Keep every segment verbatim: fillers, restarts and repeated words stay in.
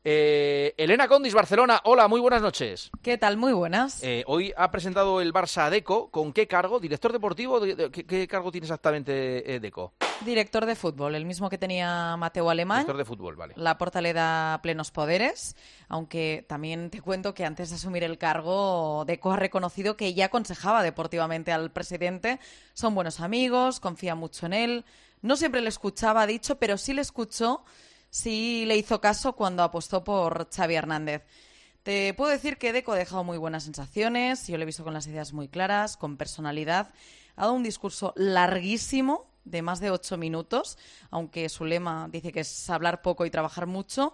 Eh, Elena Condis, Barcelona. Hola, muy buenas noches. ¿Qué tal? Muy buenas. Eh, hoy ha presentado el Barça a Deco. ¿Con qué cargo? ¿Director deportivo? ¿Qué, qué cargo tiene exactamente eh, Deco? Director de fútbol, el mismo que tenía Mateo Alemán. Director de fútbol, vale. Laporta le da plenos poderes, aunque también te cuento que antes de asumir el cargo, Deco ha reconocido que ya aconsejaba deportivamente al presidente. Son buenos amigos, confía mucho en él. No siempre le escuchaba, ha dicho, pero sí le escuchó, sí le hizo caso cuando apostó por Xavi Hernández. Te puedo decir que Deco ha dejado muy buenas sensaciones, yo lo he visto con las ideas muy claras, con personalidad. Ha dado un discurso larguísimo, de más de ocho minutos, aunque su lema dice que es hablar poco y trabajar mucho.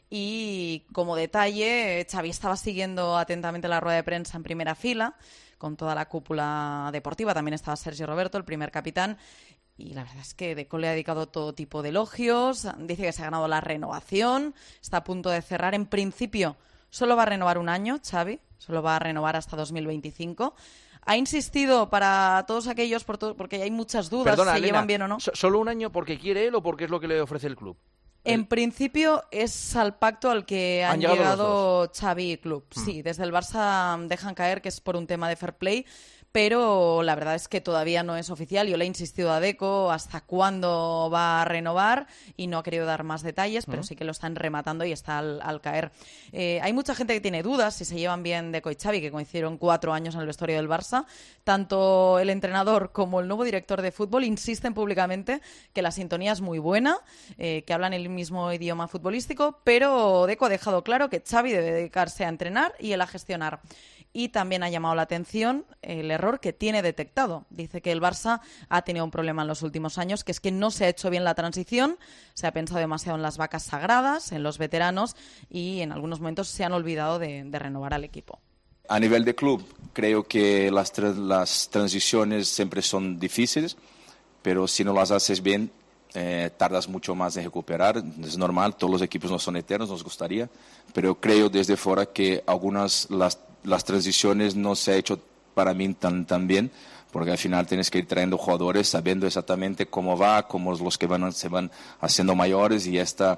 Y como detalle, Xavi estaba siguiendo atentamente la rueda de prensa en primera fila, con toda la cúpula deportiva. También estaba Sergio Roberto, el primer capitán. Y la verdad es que Deco le ha dedicado todo tipo de elogios. Dice que se ha ganado la renovación, está a punto de cerrar. En principio, solo va a renovar un año, Xavi, solo va a renovar hasta dos mil veinticinco. Ha insistido para todos aquellos, por todo, porque hay muchas dudas, Perdona, si Elena, llevan bien o no. ¿Solo un año porque quiere él o porque es lo que le ofrece el club? En el... principio es al pacto al que han, han llegado, llegado Xavi y club. Hmm. Sí, desde el Barça dejan caer que es por un tema de fair play, pero la verdad es que todavía no es oficial. Yo le he insistido a Deco hasta cuándo va a renovar y no ha querido dar más detalles, pero sí que lo están rematando y está al, al caer. Eh, hay mucha gente que tiene dudas si se llevan bien Deco y Xavi, que coincidieron cuatro años en el vestuario del Barça. Tanto el entrenador como el nuevo director de fútbol insisten públicamente que la sintonía es muy buena, eh, que hablan el mismo idioma futbolístico, pero Deco ha dejado claro que Xavi debe dedicarse a entrenar y él a gestionar. Y también ha llamado la atención el error que tiene detectado. Dice que el Barça ha tenido un problema en los últimos años, que es que no se ha hecho bien la transición, se ha pensado demasiado en las vacas sagradas, en los veteranos, y en algunos momentos se han olvidado de, de renovar al equipo. A nivel de club, creo que las, tra- las transiciones siempre son difíciles, pero si no las haces bien, eh, tardas mucho más en recuperar. Es normal, todos los equipos no son eternos, nos gustaría, pero creo desde fuera que algunas las las transiciones no se ha hecho para mí tan, tan bien, porque al final tienes que ir trayendo jugadores sabiendo exactamente cómo va, cómo los que van, se van haciendo mayores, y esta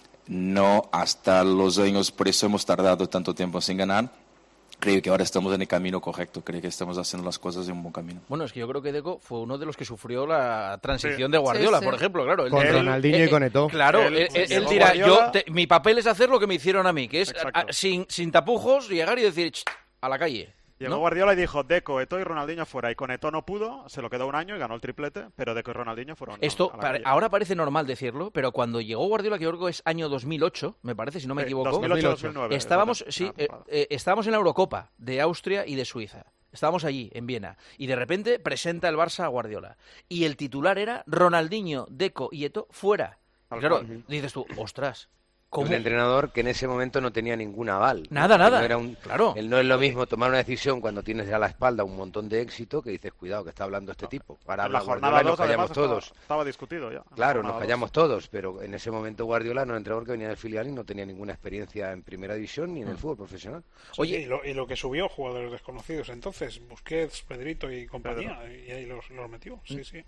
no hasta los años, por eso hemos tardado tanto tiempo sin ganar. Creo que ahora estamos en el camino correcto, creo que estamos haciendo las cosas en un buen camino. Bueno, es que yo creo que Deco fue uno de los que sufrió la transición sí. de Guardiola, sí, sí. por ejemplo, claro. Con él, Ronaldinho él, y con Eto'o. Claro, Él, él, él, él llegó dirá, Guardiola... yo te, mi papel es hacer lo que me hicieron a mí, que es a, a, Exacto. sin, sin tapujos, llegar y decir, a la calle. Llegó ¿no? Guardiola y dijo Deco, Eto'o y Ronaldinho fuera. Y con Eto'o no pudo, se lo quedó un año y ganó el triplete, pero Deco y Ronaldinho fueron Esto a la pare, calle. ahora parece normal decirlo, pero cuando llegó Guardiola, que yo creo que es año dos mil ocho, me parece, si no me Sí, equivoco, dos mil ocho, dos mil nueve, estábamos, es sí, verdad. eh, eh, estábamos en la Eurocopa de Austria y de Suiza. Estábamos allí, en Viena, y de repente presenta el Barça a Guardiola. Y el titular era Ronaldinho, Deco y Eto'o fuera. Y claro, cual. dices tú, ostras, ¿cómo? Un entrenador que en ese momento no tenía ningún aval. Nada, nada. No era un, Claro. él no es lo mismo tomar una decisión cuando tienes a la espalda un montón de éxito que dices, cuidado, que está hablando este tipo. Para En la hablar jornada Guardiola y nos dos, además, callamos todos. estaba, estaba discutido ya. En la Claro, jornada nos dos. callamos todos, pero en ese momento Guardiola no era un entrenador que venía del filial y no tenía ninguna experiencia en primera división ni en el fútbol profesional. Oye, Sí, y, lo, y lo que subió, jugadores desconocidos entonces, Busquets, Pedrito y compañía, y ahí los, los metió, sí, sí.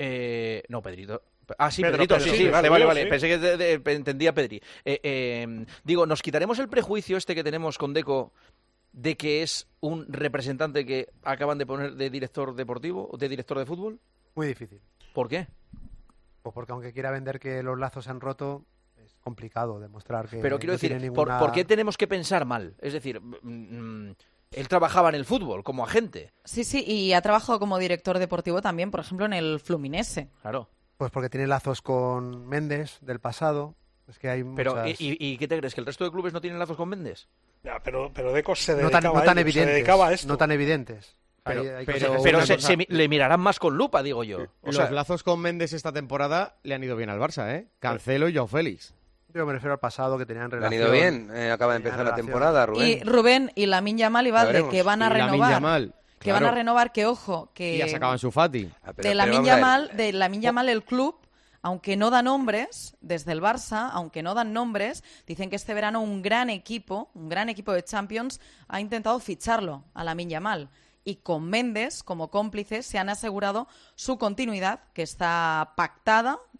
Eh, no, Pedrito. Ah, sí, Pedro, Pedrito, Pedro, sí, sí, sí, que vale, subió, vale, vale. sí. Pensé que de- de- entendía Pedri. Eh, eh, digo, ¿nos quitaremos el prejuicio este que tenemos con Deco de que es un representante que acaban de poner de director deportivo o de director de fútbol? Muy difícil. ¿Por qué? Pues porque aunque quiera vender que los lazos se han roto, es complicado demostrar que Pero quiero no decir, tiene ¿por, ninguna... ¿por qué tenemos que pensar mal? Es decir, mm, él trabajaba en el fútbol como agente. Sí, sí, y ha trabajado como director deportivo también, por ejemplo, en el Fluminense. Claro. Pues porque tiene lazos con Méndez del pasado. Es que hay Pero, muchas... ¿y, y, y qué te crees? ¿Que el resto de clubes no tienen lazos con Mendes? Ya, pero, pero Deco se no dedicaba tan, no a tan ello, se evidentes. dedicaba a esto. No tan evidentes. Pero, Hay- hay pero, cosas que pero una se, cosa- se mi- le mirarán más con lupa, digo yo. O Los sea, lazos con Méndez esta temporada le han ido bien al Barça, ¿eh? Cancelo y Joao Félix. Yo me refiero al pasado, que tenían Le han relación. ido bien, eh, acaba de tenían empezar la relación. temporada, Rubén. Y Rubén y Lamine Yamal y Valde, veremos. que van a Y Lamine renovar. Yamal, Que van a claro. renovar, que ojo, que Y ya sacaban su Fati. Ah, pero- de pero Lamine vamos a ver, Yamal, de Lamine Yamal el club, aunque no da nombres, desde el Barça, aunque no dan nombres, dicen que este verano un gran equipo, un gran equipo de Champions, ha intentado ficharlo a Lamine Yamal. Y con Méndez, como cómplice, se han asegurado su continuidad, que está pactada,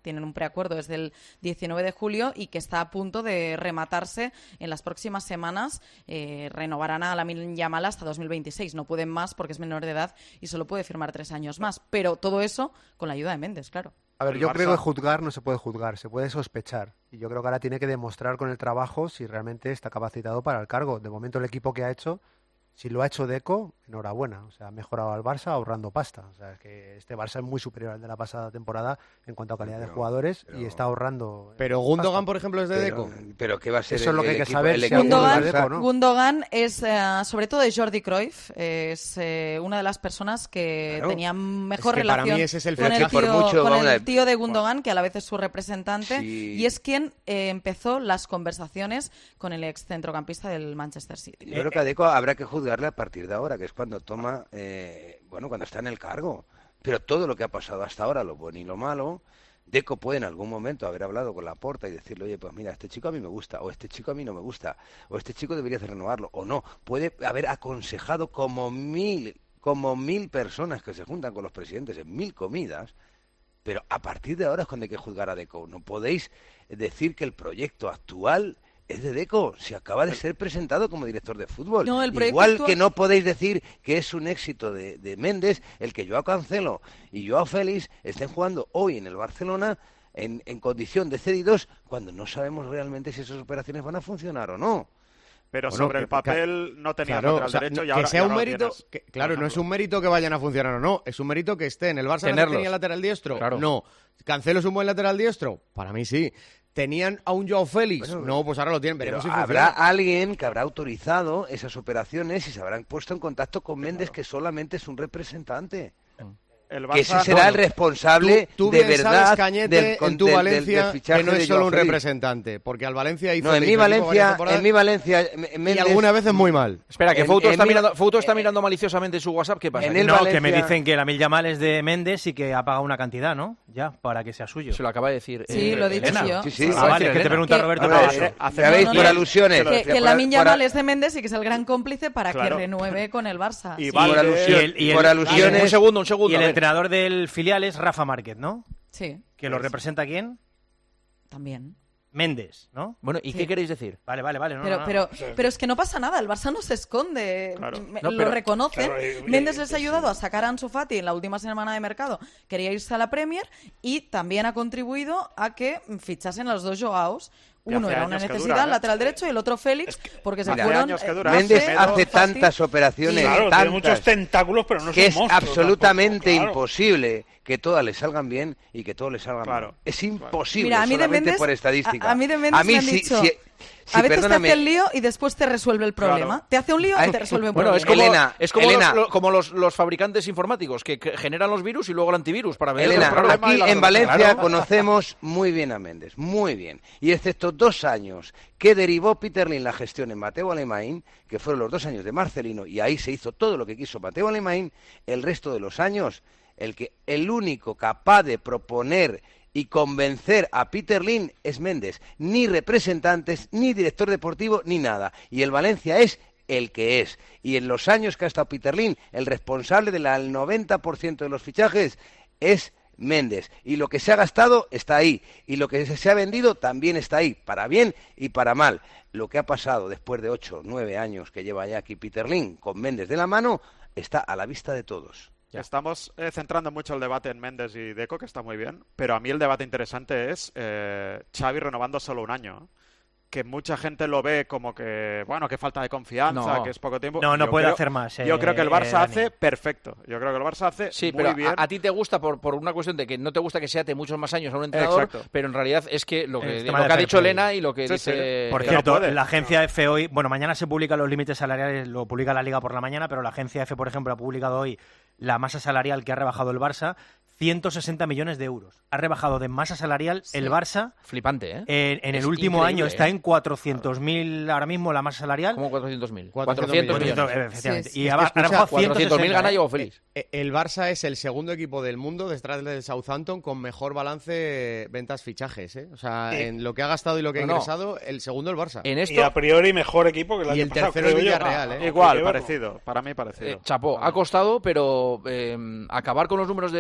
tienen un preacuerdo desde el diecinueve de julio y que está a punto de rematarse en las próximas semanas. Eh, renovarán a Lamine Yamal hasta dos mil veintiséis. No pueden más porque es menor de edad y solo puede firmar tres años más. Pero todo eso con la ayuda de Méndez, claro. A ver, El yo Barça- creo que juzgar no se puede juzgar, se puede sospechar. Y yo creo que ahora tiene que demostrar con el trabajo si realmente está capacitado para el cargo. De momento el equipo que ha hecho, si lo ha hecho Deco, enhorabuena. O sea, ha mejorado al Barça ahorrando pasta. O sea, es que este Barça es muy superior al de la pasada temporada en cuanto a calidad Pero- de jugadores pero- y está ahorrando. Pero pasta. Gundogan, por ejemplo, es de Pero, Deco. pero ¿qué va a ser Eso es lo que el hay que equipo- saber, el si equipo del Gundogan, Deco, Barça? ¿no? Gundogan es, eh, sobre todo de Jordi Cruyff, es eh, una de las personas que Claro. tenía mejor Es que para relación mí ese es el con, el fichaje. Por tío, mucho, con vamos a el ver. tío de Gundogan, que a la vez es su representante, Sí. y es quien eh, empezó las conversaciones con el ex centrocampista del Manchester City. Yo creo que a Deco habrá que juzgarle a partir de ahora, que es cuando toma, eh, bueno, cuando está en el cargo. Pero todo lo que ha pasado hasta ahora, lo bueno y lo malo, Deco puede en algún momento haber hablado con Laporta y decirle, oye, pues mira, este chico a mí me gusta, o este chico a mí no me gusta, o este chico deberías de renovarlo, o no. Puede haber aconsejado como mil, como mil personas que se juntan con los presidentes en mil comidas, pero a partir de ahora es cuando hay que juzgar a Deco. No podéis decir que el proyecto actual es de Deco, si acaba de ser presentado como director de fútbol. No, el proyecto Igual actual- que no podéis decir que es un éxito de, de Méndez el que Joao Cancelo y Joao Félix estén jugando hoy en el Barcelona en, en condición de cedidos cuando no sabemos realmente si esas operaciones van a funcionar o no. Pero Bueno, sobre el que- papel no tenía Claro, lateral o sea, derecho no- y que ahora sea y un ahora lo mérito, tienes, que- por claro, no es ejemplo. un mérito que vayan a funcionar o no, es un mérito que esté en el Barça. Tenerlos. ¿No tenía lateral diestro? Claro. No. ¿Cancelo es un buen lateral diestro? Para mí sí. ¿Tenían a un Joao Félix? Bueno, no, pues ahora lo tienen, Pero veremos si habrá funciona. alguien que habrá autorizado esas operaciones y se habrán puesto en contacto con Méndez, que solamente es un representante. El Que ese Barça- será no, el responsable Tú, tú de bien verdad sabes, Cañete, del, con- en tu del- del- Valencia, del fichaje que no de es solo Joao un Félix. representante, porque al Valencia hizo No, en le mi hizo equipo varias Valencia, temporadas en mi Valencia, M- y Méndez, algunas veces muy mal. Espera, que En- Fouto, en está, mi- mirando, Fouto está mirando maliciosamente en su WhatsApp. ¿Qué pasa? En Que el No, Valencia- que me dicen que la Lamine Yamal es de Méndez y que ha pagado una cantidad, ¿no? Ya, para que sea suyo. se lo acaba de decir. Sí, lo he dicho Elena. yo. Sí, sí. Ah, vale, Elena. que te pregunta Que- Roberto Hombre, Paso. eh, hace- ya veis, no, por no, alusiones. Que, que Por- Lamine por- Yamal es de Méndez y que es el gran cómplice para Claro. que renueve con el Barça. Y Sí. Valde- por alusión- Y el- y el- por y el- alusiones. Un segundo, un segundo. Y el a ver. entrenador del filial es Rafa Márquez, ¿no? Sí, ¿Que lo representa quién? también. Méndez, ¿no? Bueno, ¿y Sí. qué queréis decir? Vale, vale, vale. No, Pero, no, no. pero, sea, pero es que no pasa nada, el Barça no se esconde, Claro. Me- No, lo pero- reconocen. Claro, y- y- Méndez les ha y- ayudado a sacar a Ansu Fati en la última semana de mercado, quería irse a la Premier y también ha contribuido a que fichasen a los dos Joaos. Y Uno hace era una años que necesidad, duran, ¿eh? lateral derecho, y el otro Félix, porque se Mira, fueron. años que eh, duran. Méndez Semedo, hace Fati. tantas operaciones, Claro, tiene tantas, muchos tentáculos, pero no que son es monstruos absolutamente tampoco, claro. imposible que todas le salgan bien y que todas le salgan Claro. mal. Es imposible, Mira, a mí de solamente Méndez- por estadística. a- a mí de Méndez A mí me han si- dicho, si- si, a veces perdóname, te hace el lío y después te resuelve el problema. Claro. Te hace un lío Ay, y te resuelve un Bueno, problema. es como, Elena, es como, Elena. los, lo- como los, los fabricantes informáticos que, que generan los virus y luego el antivirus para ver Elena, el problema y aquí la en solución. Valencia Claro. conocemos muy bien a Méndez, muy bien. Y excepto dos años que derivó Peter Lim la gestión en Mateu Alemany, que fueron los dos años de Marcelino, y ahí se hizo todo lo que quiso Mateu Alemany, el resto de los años, el que el único capaz de proponer y convencer a Peter Lim es Méndez. Ni representantes, ni director deportivo, ni nada. Y el Valencia es el que es. Y en los años que ha estado Peter Lim, el responsable del noventa por ciento de los fichajes es Méndez. Y lo que se ha gastado está ahí. Y lo que se ha vendido también está ahí, para bien y para mal. Lo que ha pasado después de ocho, nueve años que lleva ya aquí Peter Lim con Méndez de la mano, está a la vista de todos. Ya. Estamos eh, centrando mucho el debate en Méndez y Deco, que está muy bien, pero a mí el debate interesante es eh, Xavi renovando solo un año. Que mucha gente lo ve como que, bueno, que falta de confianza, No. que es poco tiempo. No, no Yo puede creo- hacer más, eh, Yo creo que el Barça Dani. hace perfecto. Yo creo que el Barça hace Sí, muy pero bien. a, a ti te gusta por, por una cuestión de que no te gusta que se ate muchos más años a un entrenador, Exacto. pero en realidad es que lo que, El lo tema que de ha fair dicho play. Elena y lo que Sí, dice... sí. Por que cierto, no puede. la agencia F hoy, bueno, mañana se publican los límites salariales, lo publica la Liga por la mañana, pero la agencia F, por ejemplo, ha publicado hoy la masa salarial que ha rebajado el Barça, ciento sesenta millones de euros. Ha rebajado de masa salarial Sí. el Barça. Flipante, ¿eh? En, en el Es último increíble, año está ¿eh? en cuatrocientos mil ahora mismo la masa salarial. ¿Cómo cuatrocientos mil? cuatrocientos cuatrocientos millones. millones. Efectivamente. Sí, sí. Y Es ha, que ha escucha, rebajado cuatrocientos mil ciento sesenta, gana ¿eh? Joao Félix. Eh, El Barça es el segundo equipo del mundo detrás del Southampton con mejor balance ventas-fichajes. ¿eh? O sea, Sí. en lo que ha gastado y lo que ha No, no. ingresado, el segundo el Barça. En Y esto, a priori mejor equipo que el Y año el pasado, tercero el creo yo. Villarreal, Ah, ¿eh? hay Igual, que verlo. parecido. Para mí parecido. eh, chapó, ha costado, pero eh, acabar con los números de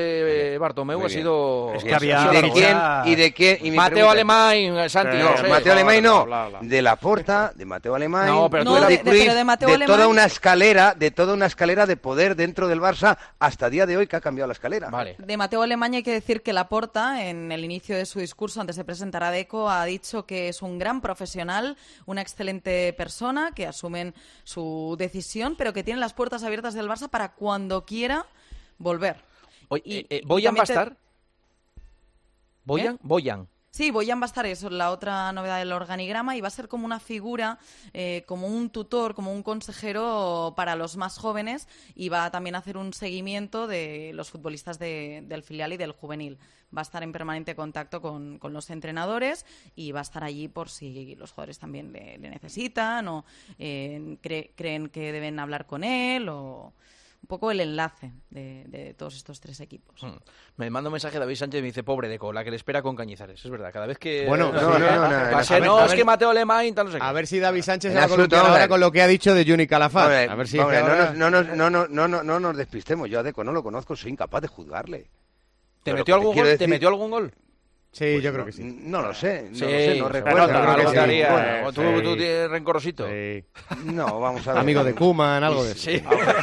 de Bartomeu ha sido... Es que había... ¿Y de quién? ¿Y de quién? Y Mateo Alemán, Santi. No, no sé. Mateo Alemán no. Bla, bla, bla. De Laporta, de Mateo Alemán, No, pero No, tú de, eras- de- Cruyff, pero de Mateo de Alemán... toda una escalera, de toda una escalera de poder dentro del Barça hasta día de hoy que ha cambiado la escalera. Vale. De Mateo Alemán hay que decir que Laporta, en el inicio de su discurso antes de presentar a Deco, ha dicho que es un gran profesional, una excelente persona, que asumen su decisión, pero que tiene las puertas abiertas del Barça para cuando quiera volver. Oye, Y- eh, eh, y ¿Boyan va a también te- estar? ¿Boyan? Boyan. Sí, Boyan va a estar, eso es la otra novedad del organigrama, y va a ser como una figura, eh, como un tutor, como un consejero para los más jóvenes, y va también a hacer un seguimiento de los futbolistas de- del filial y del juvenil. Va a estar en permanente contacto con, con los entrenadores y va a estar allí por si los jugadores también le, le necesitan o eh, cre- creen que deben hablar con él, o un poco el enlace de, de todos estos tres equipos. Mm. Me manda un mensaje David Sánchez y me dice, pobre Deco, la que le espera con Cañizares. Es verdad, cada vez que... Bueno, no, no, no, no, Va a no, ser, a ver, no, a es ver. que Mateo Alemán, tal, no sé qué. A ver si David Sánchez En se va a absoluto, columpiar vamos a ahora ver. con lo que ha dicho de Juni Calafat. Vamos A ver si vamos que a ver, ahora- no, nos, no, nos- no, no, no, no, no nos despistemos. Yo a Deco no lo conozco, soy incapaz de juzgarle. ¿Te Pero metió lo que algún quiero gol? ¿Te decir- metió algún gol? Sí, yo Pues creo no, que sí. No lo sé, no Sí, lo sé, no se recuerdo. nota, creo que algo sí. estaría. Bueno, tú, sí. tú tienes rencorosito. Sí. no, vamos a ver. Amigo de Koeman, algo de eso. Sí.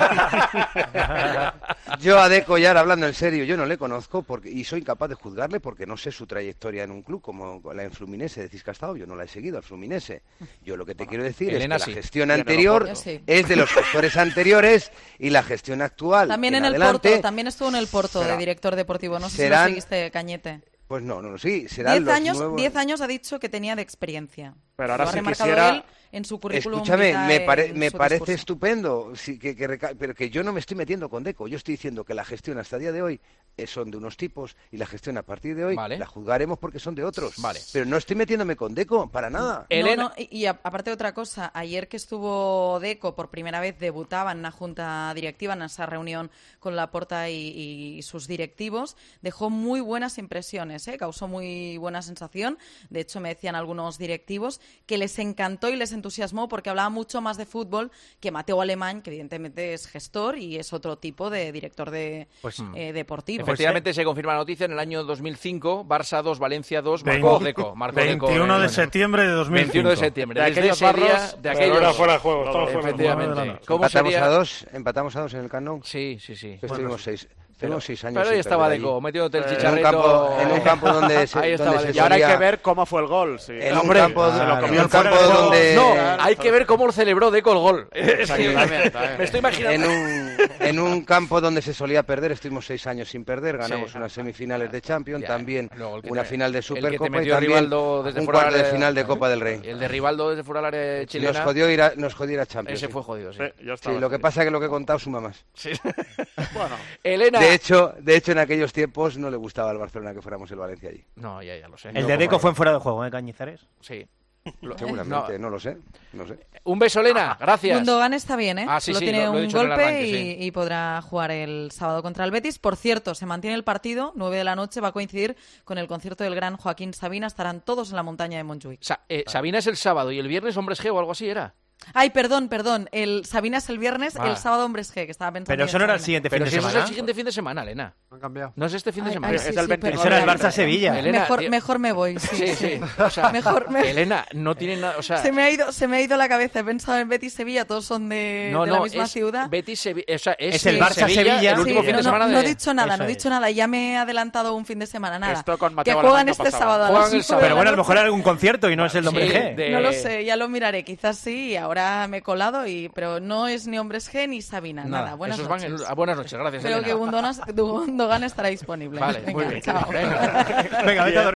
Yo a Deco, ya hablando en serio, yo no le conozco porque y soy incapaz de juzgarle porque no sé su trayectoria en un club como la en Fluminense. Decís que ha estado, yo no la he seguido al Fluminense. Yo lo que te quiero decir Elena es que sí. la gestión Tiene anterior Oporto. Sí. es de los gestores anteriores y la gestión actual También en, el adelante, Porto, también estuvo en el Porto será- de director deportivo. No sé si serán- lo seguiste, Cañete. Pues no, no, no, sí, serán Diez los años, nuevos... diez años ha dicho que tenía de experiencia. Pero ahora Lo ha si remarcado quisiera- él en su currículum. Escúchame, vitae, me, pare- en me su parece discurso. estupendo, sí, que, que reca- pero que yo no me estoy metiendo con Deco. Yo estoy diciendo que la gestión hasta el día de hoy eh, son de unos tipos y la gestión a partir de hoy Vale. la juzgaremos porque son de otros. Vale. Pero no estoy metiéndome con Deco, para nada. Elena- No, no, y, y a- aparte de otra cosa, ayer que estuvo Deco por primera vez, debutaba en una junta directiva, en esa reunión con Laporta y, y sus directivos, dejó muy buenas impresiones, ¿eh? Causó muy buena sensación. De hecho, me decían algunos directivos que les encantó y les entusiasmó porque hablaba mucho más de fútbol que Mateo Alemán, que evidentemente es gestor y es otro tipo de director de, Pues, eh, deportivo. Efectivamente, se confirma la noticia en el año dos mil cinco, Barça dos, Valencia dos, marcó Vein- Deco. Marcó Deco veintiuno de en- septiembre de dos mil cinco. veintiuno de septiembre. De Desde aquellos ese día, barros, de Pero aquellos... era fuera de juego, estaba fuera de juego. Efectivamente. ¿Cómo Empatamos sería? a dos, empatamos a dos en el Camp Nou. Sí, sí, sí. Estuvimos seis, estuvimos seis años. Pero ahí sin estaba perder Deco, allí. metiéndote el En un chicharrito. campo- en un campo donde se- Ahí estaba donde se Deco. Y ahora hay solía- que ver cómo fue el gol. Sí. En un Hombre, campo, se lo en comió un fuera campo de juego. donde... No, hay que ver cómo celebró Deco el gol. Es que También, también. me estoy imaginando. En un, en un campo donde se solía perder, estuvimos seis años sin perder, ganamos Sí. unas semifinales de Champions, Ya, también luego el que una te- final de el que te Supercopa y metió también Rivaldo desde un fuera cuarto de del- final de Copa del Rey. El de Rivaldo desde fuera del área Nos chilena. jodió ir a, nos jodió ir a Champions. Ese sí. fue jodido, sí. Sí, yo Sí, estaba lo que así. pasa es que lo que he contado suma más. Sí. Bueno, Elena. De hecho, de hecho, en aquellos tiempos no le gustaba al Barcelona que fuéramos el Valencia allí. No, ya, ya lo sé. El No, de Deco como- fue en fuera de juego, ¿eh, Cañizares? Sí. Lo- Seguramente, no, lo sé, no sé. Un beso, Elena. Gracias. Gundogan está bien, ¿eh? Ah, sí, Solo sí, tiene lo- lo he un dicho en el golpe arranque, y, sí. y podrá jugar el sábado contra el Betis. Por cierto, se mantiene el partido, nueve de la noche, va a coincidir con el concierto del gran Joaquín Sabina. Estarán todos en la montaña de Montjuic. Sa- eh, Sabina es el sábado y el viernes Hombres G o algo así era. Ay, perdón, perdón. El Sabina es el viernes, Ah. el sábado Hombres G, que estaba pensando. Pero en eso no era el Sabina. siguiente Pero fin si de eso es semana. el siguiente fin de semana, Elena. Han cambiado. No es este fin de Ay, semana. ay, Es sí, el sí, veintinueve perdón. Eso era el de Barça-Sevilla. Elena, mejor, tío. mejor me voy, sí. Sí, sí. O sea, Mejor me- Elena, no tiene nada. O sea, Se me ha ido, se me ha ido la cabeza. He pensado en Betis Sevilla, todos son de, no, de no, la misma es ciudad. Betis Sevilla. O sea, es, Es el Barça-Sevilla, el último sí, fin no, de no, semana no de. he dicho nada, Eso no he es. dicho nada. Ya me he adelantado un fin de semana, nada. Esto con que Mateo juegan Alemán no este pasaba. sábado a Juegan las el nueve sábado. de Pero la bueno, a lo noche. mejor era algún concierto y no es el Hombre Sí, G. de- No lo sé, ya lo miraré, quizás sí, ahora me he colado, y pero no es ni Hombres G ni Sabina, nada. Nada, Buenas esos van noches. el- ah, buenas noches, gracias. Creo Elena. que Gundogan, Gundogan estará disponible. Vale, Venga, muy bien. chao. Venga. Venga, vete a dormir.